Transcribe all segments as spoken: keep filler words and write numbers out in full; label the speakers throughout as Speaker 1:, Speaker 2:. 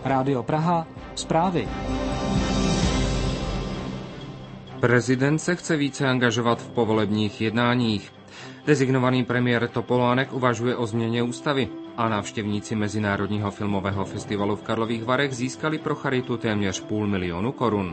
Speaker 1: Rádio Praha, zprávy.
Speaker 2: Prezident se chce více angažovat v povolebních jednáních. Designovaný premiér Topolánek uvažuje o změně ústavy a návštěvníci Mezinárodního filmového festivalu v Karlových Varech získali pro charitu téměř půl milionu korun.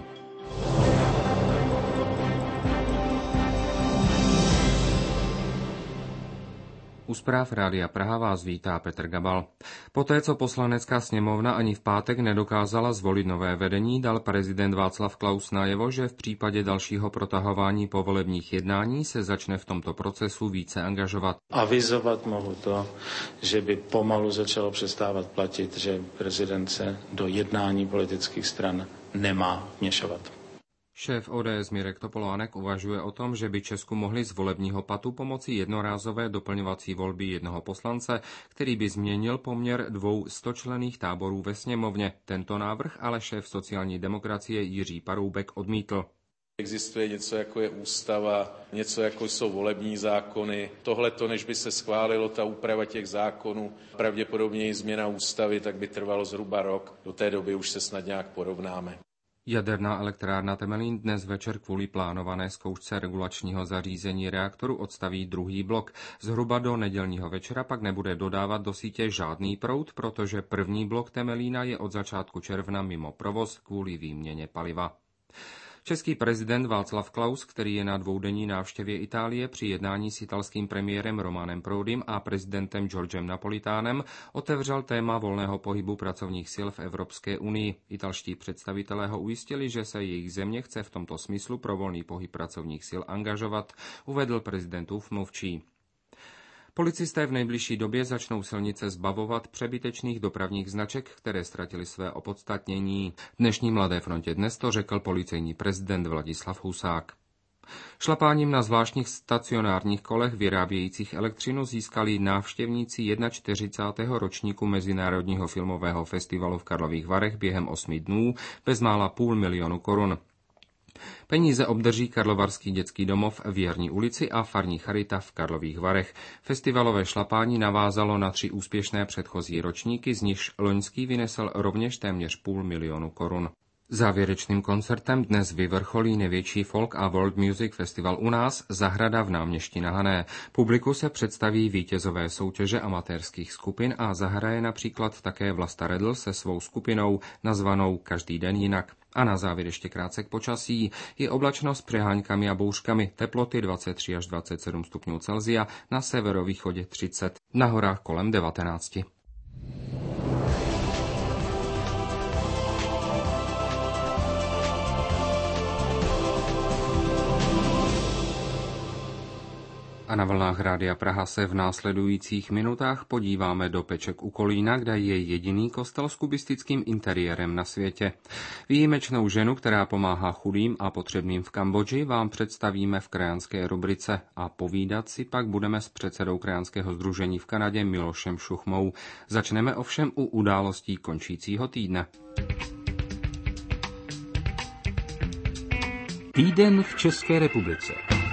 Speaker 2: U zpráv Rádia Praha vás vítá Petr Gabal. Poté, co poslanecká sněmovna ani v pátek nedokázala zvolit nové vedení, dal prezident Václav Klaus najevo, že v případě dalšího protahování povolebních jednání se začne v tomto procesu více angažovat.
Speaker 3: Avizovat mohu to, že by pomalu začalo přestávat platit, že prezident se do jednání politických stran nemá vměšovat.
Speaker 2: Šéf O D S Mirek Topolánek uvažuje o tom, že by Česku mohli z volebního patu pomoci jednorázové doplňovací volby jednoho poslance, který by změnil poměr dvou stočlenných táborů ve sněmovně. Tento návrh ale šéf sociální demokracie Jiří Paroubek odmítl.
Speaker 4: Existuje něco, jako je ústava, něco, jako jsou volební zákony. Tohleto, než by se schválilo ta úprava těch zákonů, pravděpodobně i změna ústavy, tak by trvalo zhruba rok. Do té doby už se snad nějak porovnáme.
Speaker 2: Jaderná elektrárna Temelín dnes večer kvůli plánované zkoušce regulačního zařízení reaktoru odstaví druhý blok. Zhruba do nedělního večera pak nebude dodávat do sítě žádný proud, protože první blok Temelína je od začátku června mimo provoz kvůli výměně paliva. Český prezident Václav Klaus, který je na dvoudenní návštěvě Itálie při jednání s italským premiérem Romanem Prodym a prezidentem Giorgem Napolitánem, otevřel téma volného pohybu pracovních sil v Evropské unii. Italští představitelé ho ujistili, že se jejich země chce v tomto smyslu pro volný pohyb pracovních sil angažovat, uvedl prezidentův mluvčí. Policisté v nejbližší době začnou silnice zbavovat přebytečných dopravních značek, které ztratily své opodstatnění. Dnešní Mladé frontě dnes to řekl policejní prezident Vladislav Husák. Šlapáním na zvláštních stacionárních kolech vyrábějících elektřinu získali návštěvníci čtyřicátého ročníku Mezinárodního filmového festivalu v Karlových Varech během osmi dnů bezmála půl milionu korun. Peníze obdrží Karlovarský dětský domov v Jarní ulici a farní charita v Karlových Varech. Festivalové šlapání navázalo na tři úspěšné předchozí ročníky, z nichž loňský vynesl rovněž téměř půl milionu korun. Závěrečným koncertem dnes vyvrcholí největší folk a world music festival u nás Zahrada v Náměšti na Hané. Publiku se představí vítězové soutěže amatérských skupin a zahraje například také Vlasta Redl se svou skupinou nazvanou Každý den jinak. A na závěr ještě krátce k počasí. Je oblačno s přeháňkami a bouřkami, teploty dvacet tři až dvacet sedm stupňů Celsia, na severovýchodě třicet, na horách kolem devatenáct. A na vlnách Rádia Praha se v následujících minutách podíváme do Peček u Kolína, kde je jediný kostel s kubistickým interiérem na světě. Výjimečnou ženu, která pomáhá chudým a potřebným v Kambodži, vám představíme v krajanské rubrice a povídat si pak budeme s předsedou krajanského sdružení v Kanadě Milošem Šuchmou. Začneme ovšem u událostí končícího týdne.
Speaker 1: Týden v České republice.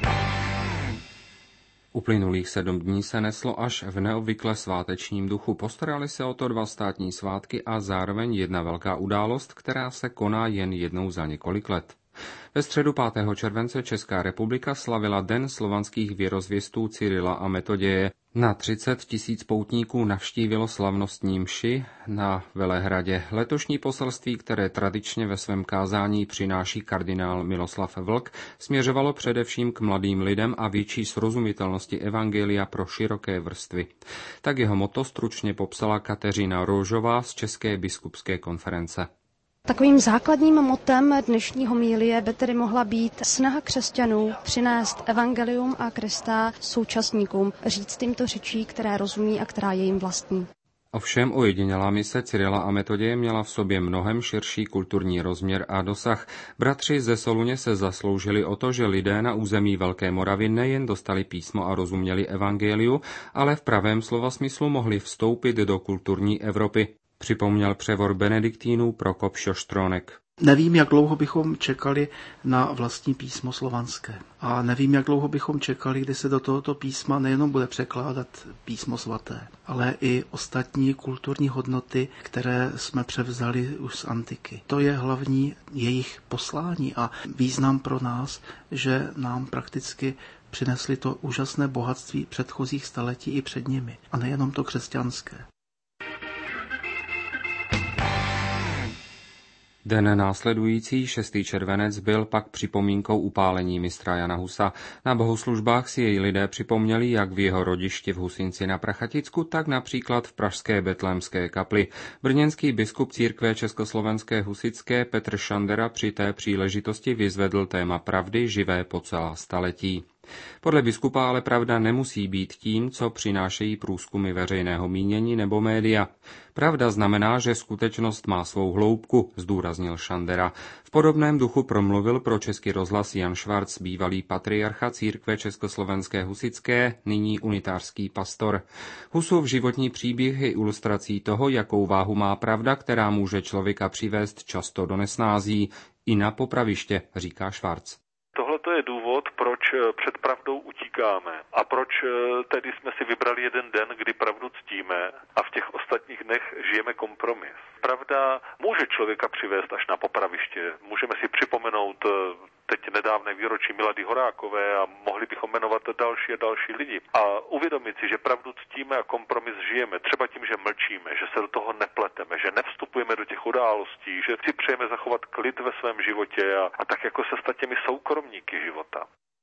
Speaker 2: Uplynulých sedm dní se neslo až v neobvykle svátečním duchu. Postarali se o to dva státní svátky a zároveň jedna velká událost, která se koná jen jednou za několik let. Ve středu pátého července Česká republika slavila Den slovanských věrozvěstů Cyrila a Metoděje. Na třicet tisíc poutníků navštívilo slavnostní mši na Velehradě. Letošní poselství, které tradičně ve svém kázání přináší kardinál Miloslav Vlk, směřovalo především k mladým lidem a větší srozumitelnosti evangelia pro široké vrstvy. Tak jeho motto stručně popsala Kateřina Róžová z České biskupské konference.
Speaker 5: Takovým základním motem dnešní homilie by tedy mohla být snaha křesťanů přinést evangelium a Krista současníkům, říct jim to řečí, které rozumí a která je jim vlastní.
Speaker 2: Ovšem ojedinělá mise Cyrila a Metoděje měla v sobě mnohem širší kulturní rozměr a dosah. Bratři ze Soluně se zasloužili o to, že lidé na území Velké Moravy nejen dostali písmo a rozuměli evangeliu, ale v pravém slova smyslu mohli vstoupit do kulturní Evropy, připomněl převor benediktínů Prokop Šoštrónek.
Speaker 6: Nevím, jak dlouho bychom čekali na vlastní písmo slovanské. A nevím, jak dlouho bychom čekali, kdy se do tohoto písma nejenom bude překládat písmo svaté, ale i ostatní kulturní hodnoty, které jsme převzali už z antiky. To je hlavní jejich poslání a význam pro nás, že nám prakticky přinesli to úžasné bohatství předchozích staletí i před nimi. A nejenom to křesťanské.
Speaker 2: Den následující, šestý červenec, byl pak připomínkou upálení mistra Jana Husa. Na bohoslužbách si jej lidé připomněli jak v jeho rodišti v Husinci na Prachaticku, tak například v pražské Betlémské kapli. Brněnský biskup církve československé husitské Petr Šandera při té příležitosti vyzvedl téma pravdy živé po celá staletí. Podle biskupa ale pravda nemusí být tím, co přinášejí průzkumy veřejného mínění nebo média. Pravda znamená, že skutečnost má svou hloubku, zdůraznil Šandera. V podobném duchu promluvil pro Český rozhlas Jan Švarc, bývalý patriarcha církve československé husitské, nyní unitářský pastor. Husův životní příběh je ilustrací toho, jakou váhu má pravda, která může člověka přivést často do nesnází, i na popraviště, říká Švarc.
Speaker 7: Tohle to je důvod, proč před pravdou utíkáme a proč tedy jsme si vybrali jeden den, kdy pravdu ctíme a v těch ostatních dnech žijeme kompromis. Pravda může člověka přivést až na popraviště. Můžeme si připomenout teď nedávné výročí Milady Horákové a mohli bychom jmenovat další a další lidi. A uvědomit si, že pravdu ctíme a kompromis žijeme, třeba tím, že mlčíme, že se do toho nepleteme, že nevstupujeme do těch událostí, že si přejeme zachovat klid ve svém životě a, a tak jako se stát těmi soukromníky života.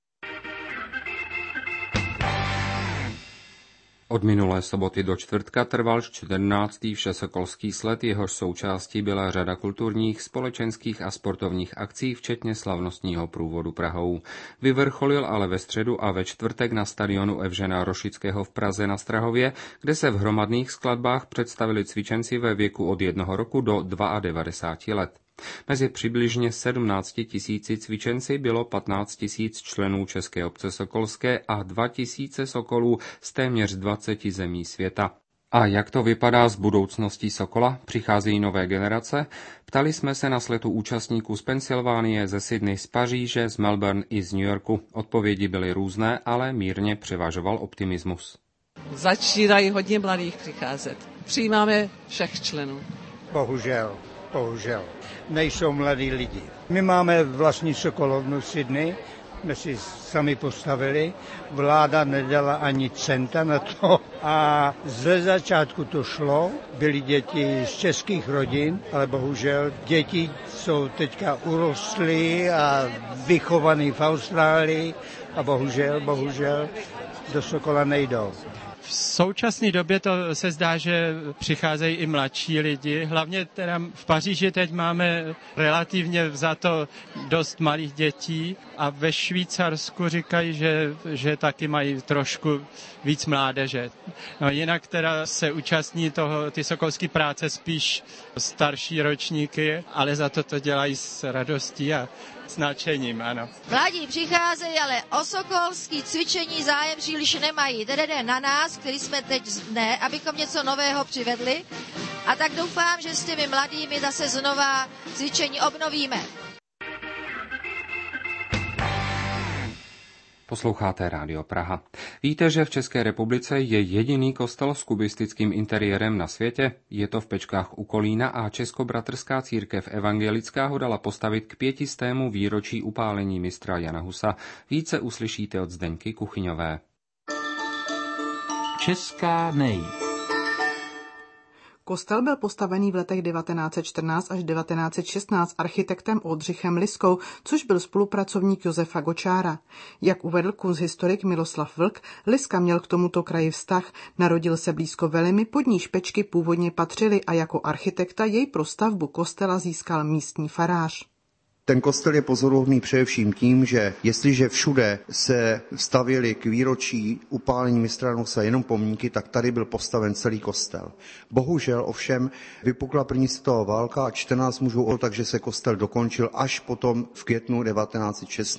Speaker 2: Od minulé soboty do čtvrtka trval čtrnáctý všesokolský sled, jehož součástí byla řada kulturních, společenských a sportovních akcí, včetně slavnostního průvodu Prahou. Vyvrcholil ale ve středu a ve čtvrtek na stadionu Evžena Rošického v Praze na Strahově, kde se v hromadných skladbách představili cvičenci ve věku od jednoho roku do devadesáti dvou let. Mezi přibližně sedmnácti tisíci cvičenci bylo patnáct tisíc členů České obce sokolské a dva tisíce sokolů z téměř dvaceti zemí světa. A jak to vypadá s budoucností sokola? Přicházejí nové generace? Ptali jsme se na sletu účastníků z Pensylvánie, ze Sydney, z Paříže, z Melbourne i z New Yorku. Odpovědi byly různé, ale mírně převažoval optimismus.
Speaker 8: Začínají hodně mladých přicházet. Přijímáme všech členů.
Speaker 9: Bohužel. Bohužel. Nejsou mladí lidi. My máme vlastní sokolovnu v Sydney, jsme si sami postavili, vláda nedala ani centa na to a ze začátku to šlo, byly děti z českých rodin, ale bohužel děti jsou teďka urostly a vychovaný v Austrálii a bohužel, bohužel do Sokola nejdou.
Speaker 10: V současné době to se zdá, že přicházejí i mladší lidi. Hlavně teda v Paříži teď máme relativně vzato dost malých dětí a ve Švýcarsku říkají, že, že taky mají trošku víc mládeže. No, jinak teda se účastní toho, ty sokolské práce spíš starší ročníky, ale za to to dělají s radostí a s nadšením, ano.
Speaker 11: Mladí přicházejí, ale o sokolský cvičení zájem příliš nemají. Tedy jde na nás, který jsme teď ne, abychom něco nového přivedli. A tak doufám, že s těmi mladými zase znova cvičení obnovíme.
Speaker 2: Posloucháte Rádio Praha. Víte, že v České republice je jediný kostel s kubistickým interiérem na světě? Je to v Pečkách u Kolína a Českobratrská církev evangelická ho dala postavit k pětistému výročí upálení mistra Jana Husa. Více uslyšíte od Zdeňky Kuchyňové.
Speaker 1: Česká nej.
Speaker 12: Kostel byl postavený v letech devatenáct set čtrnáct až devatenáct set šestnáct architektem Oldřichem Liskou, což byl spolupracovník Josefa Gočára. Jak uvedl kunsthistorik Miloslav Vlk, Liska měl k tomuto kraji vztah, narodil se blízko Velimi, pod níž Pečky původně patřily a jako architekta jej pro stavbu kostela získal místní farář.
Speaker 13: Ten kostel je pozoruhodný především tím, že jestliže všude se stavěly k výročí upálení mistra Jana Husa jenom pomníky, tak tady byl postaven celý kostel. Bohužel ovšem vypukla první světová válka a čtrnáct mužů, takže se kostel dokončil až potom v květnu devatenáct set šestnáct.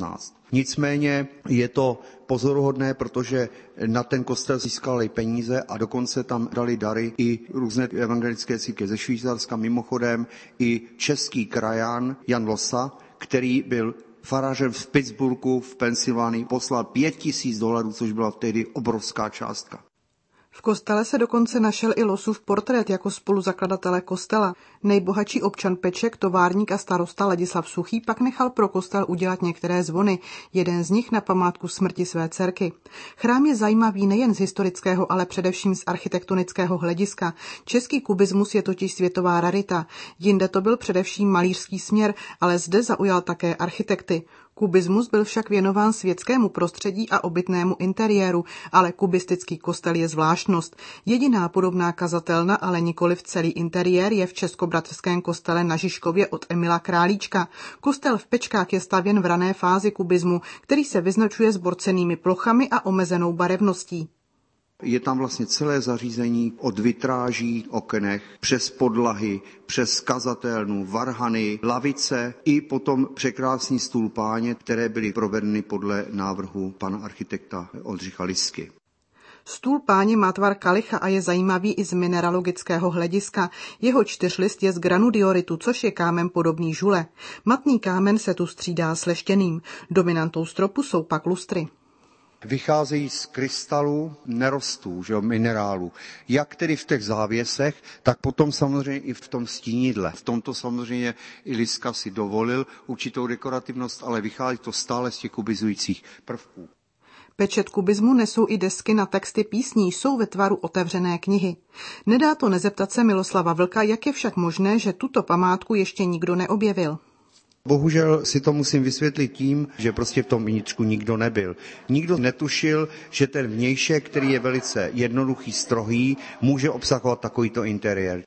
Speaker 13: Nicméně je to pozoruhodné, protože na ten kostel získali peníze a dokonce tam dali dary i různé evangelické církve ze Švýcarska, mimochodem i český krajan Jan Losa, který byl farářem v Pittsburghu v Pensylvánii, poslal pět tisíc dolarů, což byla tehdy obrovská částka.
Speaker 12: V kostele se dokonce našel i Losův portrét jako spoluzakladatele kostela. Nejbohatší občan Peček, továrník a starosta Ladislav Suchý pak nechal pro kostel udělat některé zvony, jeden z nich na památku smrti své dcerky. Chrám je zajímavý nejen z historického, ale především z architektonického hlediska. Český kubismus je totiž světová rarita. Jinde to byl především malířský směr, ale zde zaujal také architekty. Kubismus byl však věnován světskému prostředí a obytnému interiéru, ale kubistický kostel je zvláštnost. Jediná podobná kazatelna, ale nikoliv celý interiér, je v českobratrském kostele na Žižkově od Emila Králíčka. Kostel v Pečkách je stavěn v rané fázi kubismu, který se vyznačuje zborcenými plochami a omezenou barevností.
Speaker 13: Je tam vlastně celé zařízení od vitráží, okenech, přes podlahy, přes kazatelnu, varhany, lavice i potom překrásný stůl páně, které byly provedeny podle návrhu pana architekta Oldřicha Lisky.
Speaker 12: Stůl páně má tvar kalicha a je zajímavý i z mineralogického hlediska. Jeho čtyřlist je z granodioritu, což je kámen podobný žule. Matný kámen se tu střídá s leštěným. Dominantou stropu jsou pak lustry.
Speaker 13: Vycházejí z krystalů nerostů, že jo, minerálů. Jak tedy v těch závěsech, tak potom samozřejmě i v tom stínidle. V tomto samozřejmě i Liska si dovolil určitou dekorativnost, ale vychází to stále z těch kubizujících prvků.
Speaker 12: Pečet kubismu nesou i desky na texty písní, jsou ve tvaru otevřené knihy. Nedá to nezeptat se Miloslava Vlka, jak je však možné, že tuto památku ještě nikdo neobjevil.
Speaker 13: Bohužel si to musím vysvětlit tím, že prostě v tom vnitřku nikdo nebyl. Nikdo netušil, že ten vnějšek, který je velice jednoduchý, strohý, může obsahovat takovýto interiér.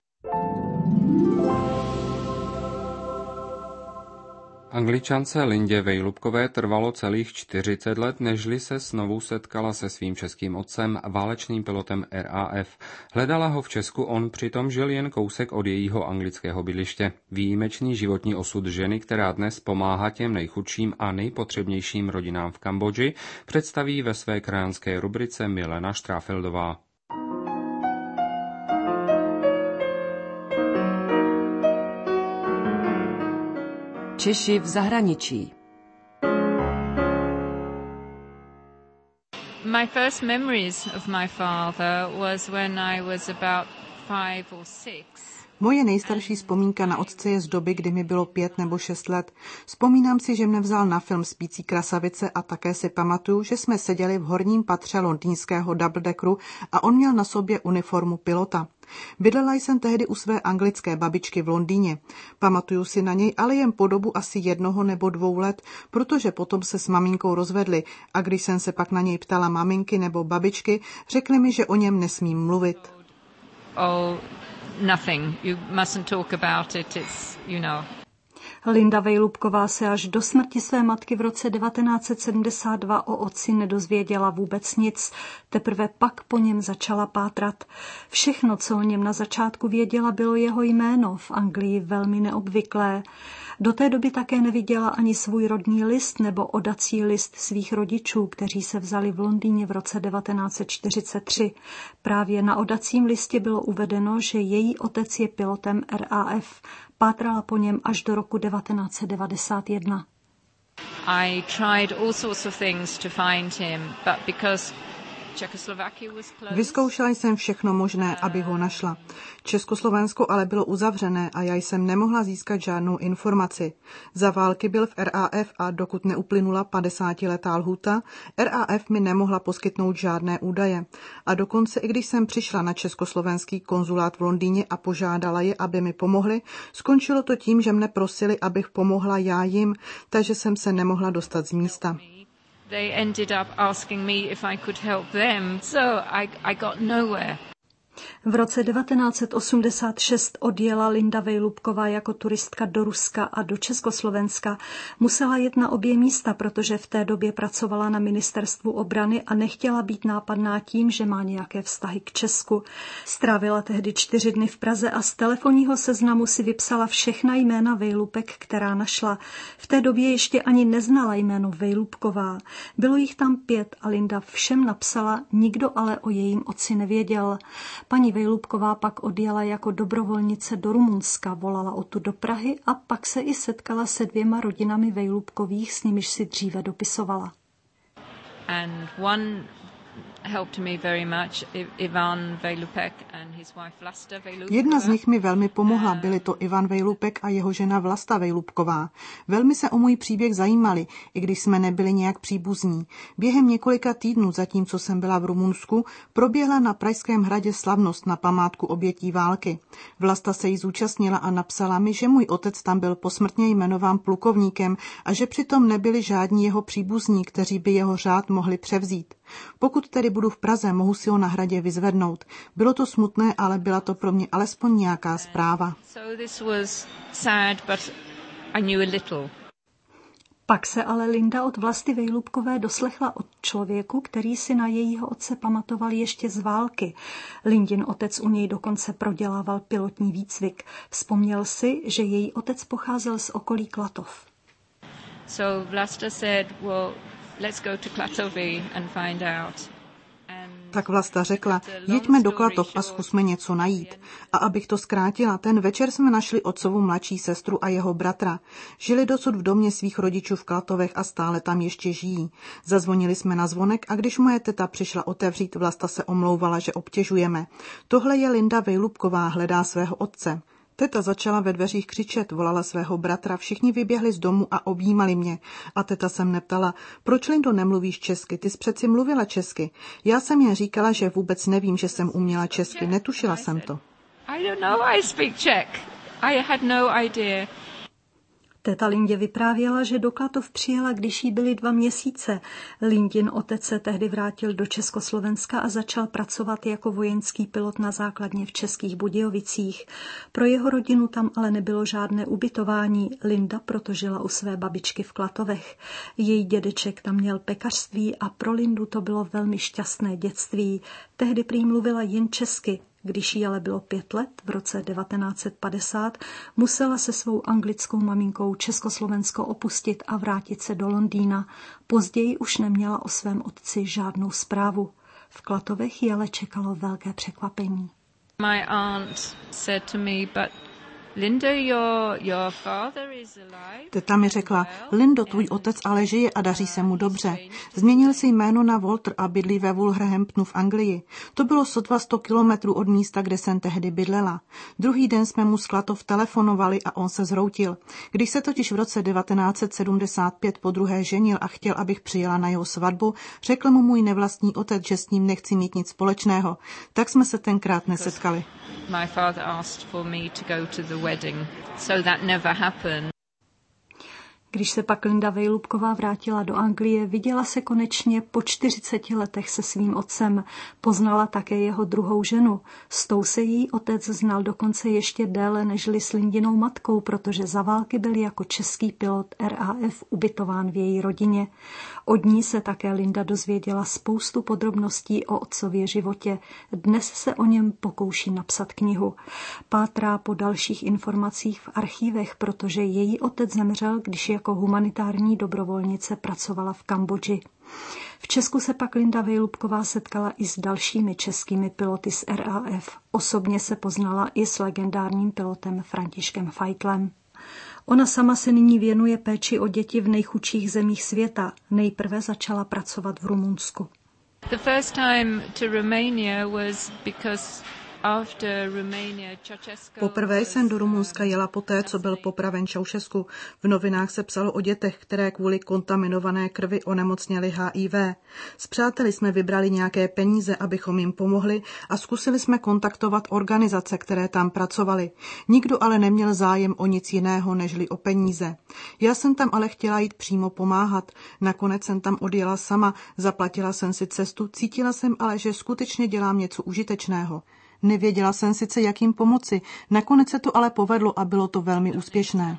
Speaker 2: Angličance Lindě Vejlubkové trvalo celých čtyřicet let, nežli se znovu setkala se svým českým otcem, válečným pilotem R A F. Hledala ho v Česku, on přitom žil jen kousek od jejího anglického bydliště. Výjimečný životní osud ženy, která dnes pomáhá těm nejchudším a nejpotřebnějším rodinám v Kambodži, představí ve své krajanské rubrice Milena Štráfeldová.
Speaker 14: Češi v zahraničí.
Speaker 15: My first memories of my father was when I was about five or six.
Speaker 12: Moje nejstarší vzpomínka na otce je z doby, kdy mi bylo pět nebo šest let. Vzpomínám si, že mne vzal na film Spící krasavice a také si pamatuju, že jsme seděli v horním patře londýnského doubledeckeru a on měl na sobě uniformu pilota. Bydlela jsem tehdy u své anglické babičky v Londýně. Pamatuju si na něj ale jen po dobu asi jednoho nebo dvou let, protože potom se s maminkou rozvedli a když jsem se pak na něj ptala maminky nebo babičky, řekli mi, že o něm nesmím mluvit.
Speaker 15: Oh, nothing. You mustn't talk about it. It's, you know.
Speaker 5: Linda Vejlubková se až do smrti své matky v roce devatenáct set sedmdesát dva o otci nedozvěděla vůbec nic. Teprve pak po něm začala pátrat. Všechno, co o něm na začátku věděla, bylo jeho jméno, v Anglii velmi neobvyklé. Do té doby také neviděla ani svůj rodný list nebo odací list svých rodičů, kteří se vzali v Londýně v roce devatenáct set čtyřicet tři. Právě na odacím listě bylo uvedeno, že její otec je pilotem R A F. Pátrala po něm až do roku devatenáct set devadesát jedna.
Speaker 15: I tried all sorts of things to find him, but because
Speaker 12: Vyzkoušela jsem všechno možné, abych ho našla. Československo ale bylo uzavřené a já jsem nemohla získat žádnou informaci. Za války byl v R A F a dokud neuplynula padesátiletá lhůta, R A F mi nemohla poskytnout žádné údaje. A dokonce i když jsem přišla na československý konzulát v Londýně a požádala je, aby mi pomohli, skončilo to tím, že mne prosili, abych pomohla já jim, takže jsem se nemohla dostat z místa.
Speaker 15: They ended up asking me if I could help them, so I, I got nowhere.
Speaker 16: V roce devatenáct set osmdesát šest odjela Linda Vejlubková jako turistka do Ruska a do Československa. Musela jet na obě místa, protože v té době pracovala na ministerstvu obrany a nechtěla být nápadná tím, že má nějaké vztahy k Česku. Strávila tehdy čtyři dny v Praze a z telefonního seznamu si vypsala všechna jména Vejlubek, která našla. V té době ještě ani neznala jméno Vejlubková. Bylo jich tam pět a Linda všem napsala, nikdo ale o jejím otci nevěděl. Paní Vejlubková pak odjela jako dobrovolnice do Rumunska, volala odtud do Prahy a pak se i setkala se dvěma rodinami Vejlubkových, s nimiž si dříve dopisovala.
Speaker 15: And one helped me very much, Ivan Vejlupek and his wife Vlasta Vejlubková.
Speaker 12: Jedna z nich mi velmi pomohla, byli to Ivan Vejlupek a jeho žena Vlasta Vejlubková. Velmi se o můj příběh zajímali, i když jsme nebyli nějak příbuzní. Během několika týdnů, zatímco jsem byla v Rumunsku, proběhla na Pražském hradě slavnost na památku obětí války. Vlasta se jí zúčastnila a napsala mi, že můj otec tam byl posmrtně jmenován plukovníkem a že přitom nebyli žádní jeho příbuzní, kteří by jeho řád mohli převzít. Pokud tedy budu v Praze, mohu si ho na hradě vyzvednout. Bylo to smutné, ale byla to pro mě alespoň nějaká zpráva.
Speaker 16: Pak se ale Linda od Vlasty Vejlubkové doslechla od člověku, který si na jejího otce pamatoval ještě z války. Lindin otec u něj dokonce prodělával pilotní výcvik. Vzpomněl si, že její otec pocházel z okolí Klatov.
Speaker 15: So Vlasta said, well, let's go to Klatovy and find out.
Speaker 12: Tak Vlasta řekla, jeďme do Klatov a zkusme něco najít. A abych to zkrátila, ten večer jsme našli otcovu mladší sestru a jeho bratra. Žili dosud v domě svých rodičů v Klatovech a stále tam ještě žijí. Zazvonili jsme na zvonek a když moje teta přišla otevřít, Vlasta se omlouvala, že obtěžujeme. Tohle je Linda Vejlubková, hledá svého otce. Teta začala ve dveřích křičet, volala svého bratra, všichni vyběhli z domu a objímali mě. A teta se mne ptala, proč, Lindo, nemluvíš česky, ty jsi přeci mluvila česky. Já jsem jen říkala, že vůbec nevím, že jsem uměla česky, netušila jsem to.
Speaker 15: I don't know, I speak Czech. I had no idea.
Speaker 16: Teta Lindě vyprávěla, že do Klatov přijela, když jí byly dva měsíce. Lindin otec se tehdy vrátil do Československa a začal pracovat jako vojenský pilot na základně v Českých Budějovicích. Pro jeho rodinu tam ale nebylo žádné ubytování. Linda proto žila u své babičky v Klatovech. Její dědeček tam měl pekařství a pro Lindu to bylo velmi šťastné dětství. Tehdy prý mluvila jen česky. Když jí ale bylo pět let, v roce devatenáct set padesát, musela se svou anglickou maminkou Československo opustit a vrátit se do Londýna. Později už neměla o svém otci žádnou zprávu. V Klatovech ji ale čekalo velké překvapení.
Speaker 15: My aunt said to me, but Linda, your, your father is alive.
Speaker 12: Teta mi řekla, Lindo, tvůj otec ale žije a daří se mu dobře. Změnil si jméno na Walter a bydlí ve Wolverhamptonu v Anglii. To bylo sotva sto kilometrů od místa, kde jsem tehdy bydlela. Druhý den jsme mu z Klatov telefonovali a on se zhroutil. Když se totiž v roce devatenáct set sedmdesát pět podruhé ženil a chtěl, abych přijela na jeho svatbu, řekl mu můj nevlastní otec, že s ním nechci mít nic společného. Tak jsme se tenkrát nesetkali.
Speaker 15: My father asked for me to go to the wedding, so that never happened.
Speaker 16: Když se pak Linda Vejlubková vrátila do Anglie, viděla se konečně po čtyřiceti letech se svým otcem. Poznala také jeho druhou ženu. S tou se její otec znal dokonce ještě déle nežli s Lindinou matkou, protože za války byl jako český pilot R A F ubytován v její rodině. Od ní se také Linda dozvěděla spoustu podrobností o otcově životě. Dnes se o něm pokouší napsat knihu. Pátrá po dalších informacích v archívech, protože její otec zemřel, když jako humanitární dobrovolnice pracovala v Kambodži. V Česku se pak Linda Vejlubková setkala i s dalšími českými piloty z R A F. Osobně se poznala i s legendárním pilotem Františkem Feitlem. Ona sama se nyní věnuje péči o děti v nejchudších zemích světa. Nejprve začala pracovat v Rumunsku.
Speaker 15: The first time to Romania was because
Speaker 12: Poprvé jsem do Rumunska jela poté, co byl popraven Ceausescu. V novinách se psalo o dětech, které kvůli kontaminované krvi onemocněly H I V. S přáteli jsme vybrali nějaké peníze, abychom jim pomohli a zkusili jsme kontaktovat organizace, které tam pracovaly. Nikdo ale neměl zájem o nic jiného, nežli o peníze. Já jsem tam ale chtěla jít přímo pomáhat. Nakonec jsem tam odjela sama, zaplatila jsem si cestu, cítila jsem ale, že skutečně dělám něco užitečného. Nevěděla jsem sice, jak jim pomoci. Nakonec se to ale povedlo a bylo to velmi úspěšné.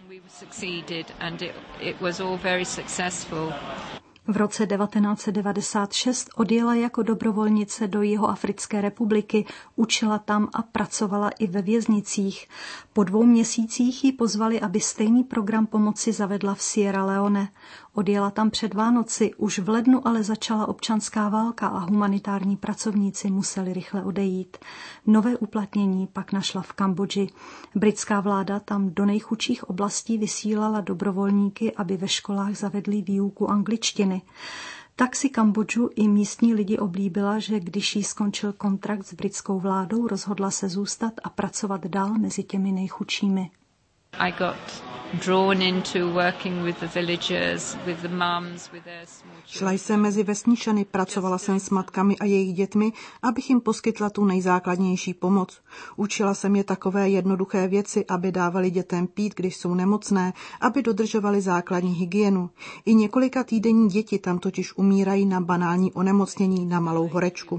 Speaker 16: V roce devatenáct set devadesát šest odjela jako dobrovolnice do Jihoafrické republiky, učila tam a pracovala i ve věznicích. Po dvou měsících ji pozvali, aby stejný program pomoci zavedla v Sierra Leone. Odjela tam před Vánoci, už v lednu ale začala občanská válka a humanitární pracovníci museli rychle odejít. Nové uplatnění pak našla v Kambodži. Britská vláda tam do nejchudších oblastí vysílala dobrovolníky, aby ve školách zavedli výuku angličtiny. Tak si Kambodžu i místní lidi oblíbila, že když jí skončil kontrakt s britskou vládou, rozhodla se zůstat a pracovat dál mezi těmi nejchudšími.
Speaker 15: I got drawn into working with the villagers, with the mums, with their small children.
Speaker 12: Šla jsem mezi vesničany, pracovala jsem s matkami a jejich dětmi, abych jim poskytla tu nejzákladnější pomoc. Učila jsem je takové jednoduché věci, aby dávali dětem pít, když jsou nemocné, aby dodržovali základní hygienu. I několika týdenní děti tam totiž umírají na banální onemocnění na malou horečku.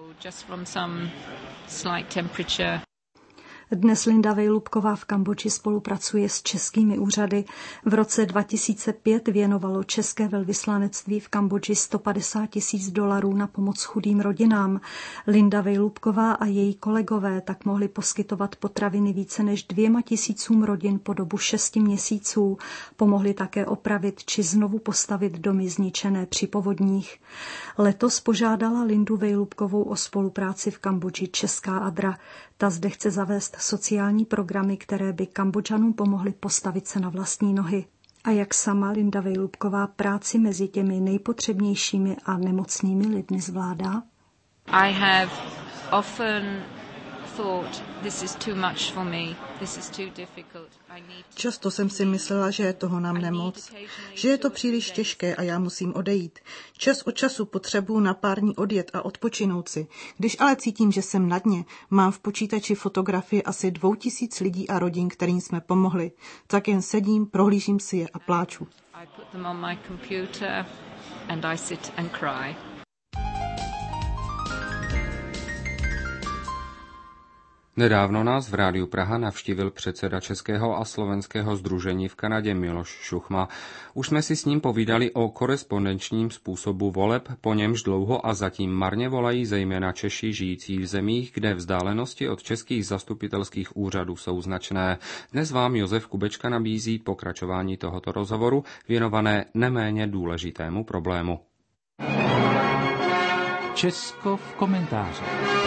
Speaker 16: Dnes Linda Vejlubková v Kambodži spolupracuje s českými úřady. V roce dva tisíce pět věnovalo české velvyslanectví v Kambodži sto padesát tisíc dolarů na pomoc chudým rodinám. Linda Vejlubková a její kolegové tak mohli poskytovat potraviny více než dvěma tisícům rodin po dobu šesti měsíců. Pomohli také opravit či znovu postavit domy zničené při povodních. Letos požádala Lindu Vejlubkovou o spolupráci v Kambodži česká Adra. Ta zde chce zavést sociální programy, které by Kambodžanům pomohly postavit se na vlastní nohy. A jak sama Linda Vejlubková práci mezi těmi nejpotřebnějšími a nemocnými lidmi zvládá?
Speaker 15: I have often thought this is too much for me. This is too difficult. I need
Speaker 12: Často jsem si myslela, že je toho na mne moc, že je to příliš těžké a já musím odejít. Čas od času potřebuju na pár dní odjet a odpočinout si. Když ale cítím, že jsem na dně, mám v počítači fotografie asi dvou tisíc lidí a rodin, kterým jsme pomohli. Tak jen sedím, prohlížím si je a pláču.
Speaker 15: I put them on my computer and I sit and cry.
Speaker 2: Nedávno nás v Rádiu Praha navštívil předseda Českého a slovenského sdružení v Kanadě Miloš Šuchma. Už jsme si s ním povídali o korespondenčním způsobu voleb, po němž dlouho a zatím marně volají zejména Češi žijící v zemích, kde vzdálenosti od českých zastupitelských úřadů jsou značné. Dnes vám Josef Kubečka nabízí pokračování tohoto rozhovoru věnované neméně důležitému problému.
Speaker 1: Česko v komentáři.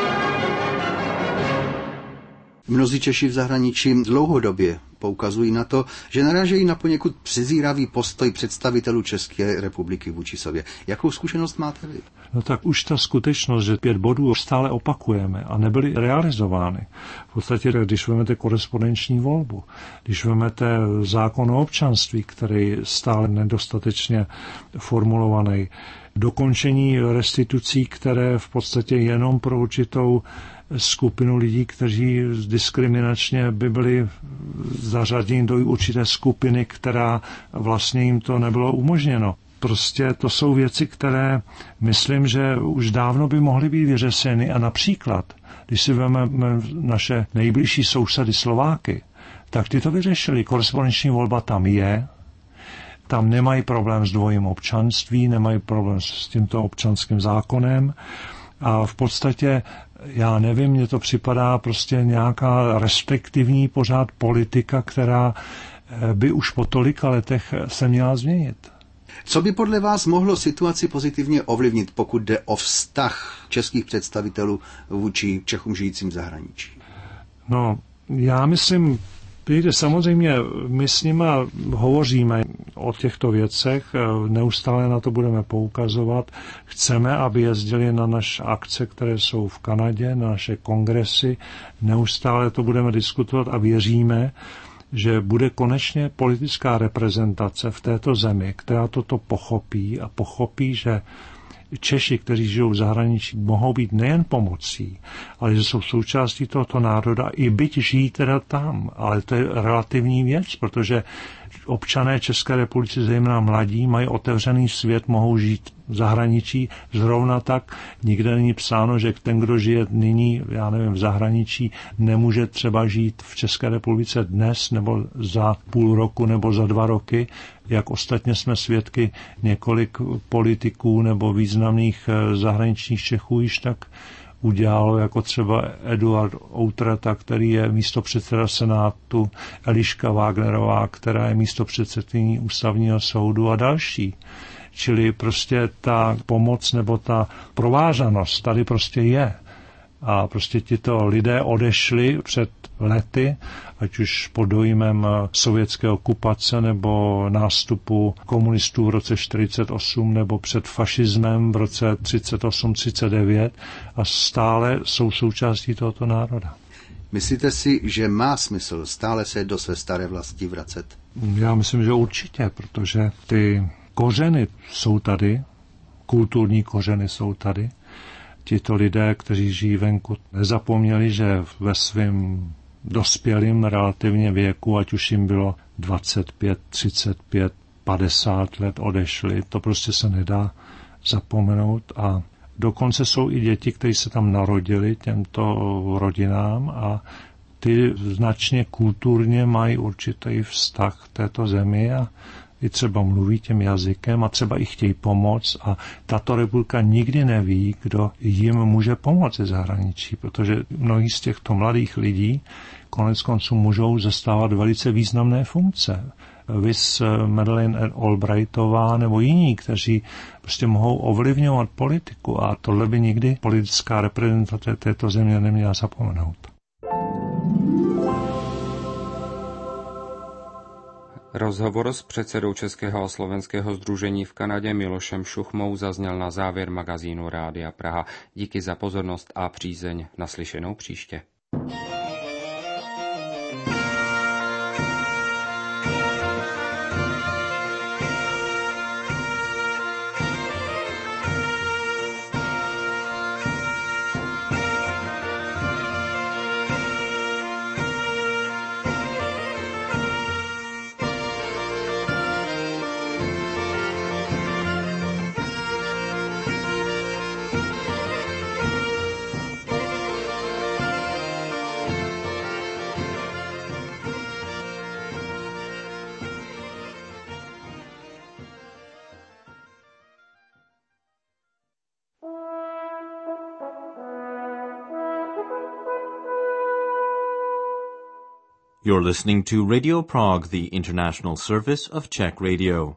Speaker 13: Mnozí Češi v zahraničí dlouhodobě poukazují na to, že narážejí na poněkud přezíravý postoj představitelů České republiky vůči sobě. Jakou zkušenost máte vy?
Speaker 17: No tak už ta skutečnost, že pět bodů stále opakujeme a nebyly realizovány. V podstatě, když vezmete korespondenční volbu, když vezmete zákon o občanství, který stále nedostatečně formulovaný, dokončení restitucí, které v podstatě jenom pro určitou skupinu lidí, kteří diskriminačně by byli zařazeni do určité skupiny, která vlastně jim to nebylo umožněno. Prostě to jsou věci, které myslím, že už dávno by mohly být vyřešeny a například, když si vezmeme naše nejbližší sousedy Slováky, tak ty to vyřešili. Korespondenční volba tam je, tam nemají problém s dvojím občanství, nemají problém s tímto občanským zákonem a v podstatě já nevím, mně to připadá prostě nějaká respektivní pořád politika, která by už po tolika letech se měla změnit.
Speaker 13: Co by podle vás mohlo situaci pozitivně ovlivnit, pokud jde o vztah českých představitelů vůči Čechům žijícím v zahraničí?
Speaker 17: No, já myslím, víte, samozřejmě my s nima hovoříme o těchto věcech, neustále na to budeme poukazovat. Chceme, aby jezdili na naše akce, které jsou v Kanadě, na naše kongresy. Neustále to budeme diskutovat a věříme, že bude konečně politická reprezentace v této zemi, která toto pochopí a pochopí, že Češi, kteří žijou v zahraničí, mohou být nejen pomocí, ale že jsou součástí tohoto národa, i byť žijí teda tam. Ale to je relativní věc, protože Občané České republiky, zejména mladí, mají otevřený svět, mohou žít v zahraničí. Zrovna tak nikde není psáno, že ten, kdo žije nyní, já nevím, v zahraničí, nemůže třeba žít v České republice dnes nebo za půl roku nebo za dva roky, jak ostatně jsme svědky několik politiků nebo významných zahraničních Čechů již tak udělalo, jako třeba Eduard Outrata, který je místopředseda Senátu, Eliška Wagnerová, která je místopředsedkyní Ústavního soudu a další. Čili prostě ta pomoc nebo ta provázanost tady prostě je. A prostě tito lidé odešli před lety, ať už pod dojmem sovětské okupace nebo nástupu komunistů v roce čtyřicet osm nebo před fašismem v roce třicet osm třicet devět a stále jsou součástí tohoto národa.
Speaker 18: Myslíte si, že má smysl stále se do své staré vlasti vracet?
Speaker 17: Já myslím, že určitě, protože ty kořeny jsou tady, kulturní kořeny jsou tady. Tito lidé, kteří žijí venku, nezapomněli, že ve svém dospělým relativně věku, ať už jim bylo dvacet pět, třicet pět, padesát let, odešli. To prostě se nedá zapomenout a dokonce jsou i děti, kteří se tam narodili těmto rodinám a ty značně kulturně mají určitý vztah k této zemi a i třeba mluví tím jazykem a třeba i chtějí pomoct a tato republika nikdy neví, kdo jim může pomoct ze zahraničí, protože mnohí z těchto mladých lidí konec konců můžou zastávat velice významné funkce. Vys Madeleine Albrightová nebo jiní, kteří prostě mohou ovlivňovat politiku a tohle by nikdy politická reprezentace této země neměla zapomenout.
Speaker 2: Rozhovor s předsedou Českého a slovenského sdružení v Kanadě Milošem Šuchmou zazněl na závěr magazínu Rádia Praha. Díky za pozornost a přízeň. Naslyšenou příště.
Speaker 19: You're listening to Radio Prague, the international service of Czech Radio.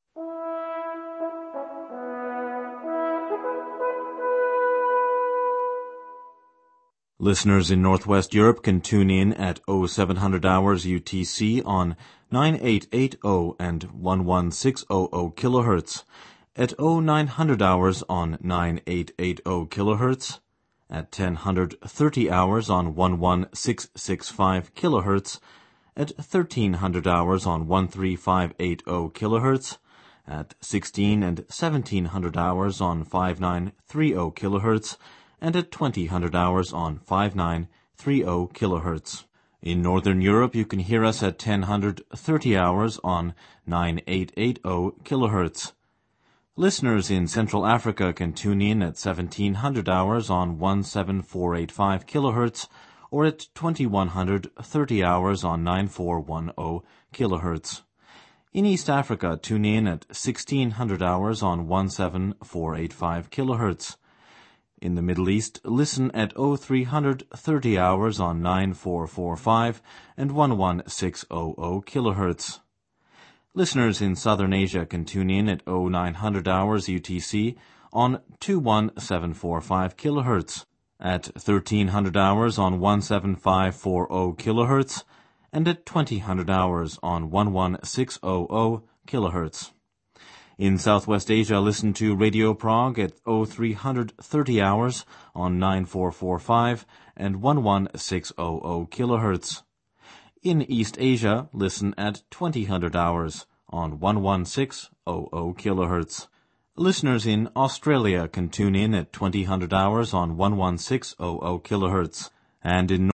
Speaker 19: Listeners in Northwest Europe can tune in at oh seven hundred hours U T C on nine eight eight oh and eleven six hundred kilohertz, at oh nine hundred hours on nine eight eight oh kilohertz, at ten thirty hours on eleven six six five kilohertz, at thirteen hundred hours on thirteen five eight oh kilohertz, at sixteen and seventeen hundred hours on fifty-nine thirty kilohertz, and at twenty hundred hours on fifty-nine thirty kilohertz. In Northern Europe, you can hear us at ten thirty hours on nine eight eight oh kilohertz. Listeners in Central Africa can tune in at seventeen hundred hours on seventeen four eighty-five kilohertz or at twenty-one thirty hours on nine four ten kilohertz. In East Africa, tune in at sixteen hundred hours on seventeen four eighty-five kilohertz. In the Middle East, listen at three thirty hours on nine four forty-five and eleven six hundred kilohertz. Listeners in Southern Asia can tune in at nine hundred hours U T C on twenty-one seven forty-five kilohertz, at thirteen hundred hours on seventeen five forty kilohertz, and at twenty hundred hours on eleven six hundred kilohertz. In Southwest Asia, listen to Radio Prague at three thirty hours on nine four forty-five and eleven six hundred kilohertz. In East Asia, listen at twenty hundred hours on eleven six hundred kilohertz. Listeners in Australia can tune in at twenty hundred hours on eleven six hundred kilohertz, and in